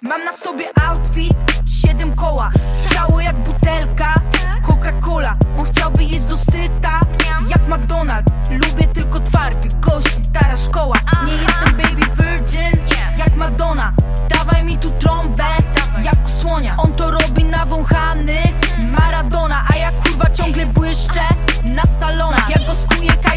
Mam na sobie outfit, 7 koła, ciało jak butelka Coca-Cola. On chciałby jeść do syta, jak McDonald. Lubię tylko twardy gości, stara szkoła. Nie jestem baby virgin, jak Madonna. Dawaj mi tu trąbę, jak u słonia. On to robi nawąchany Maradona, a ja kurwa ciągle błyszczę na salonach. Ja go skuję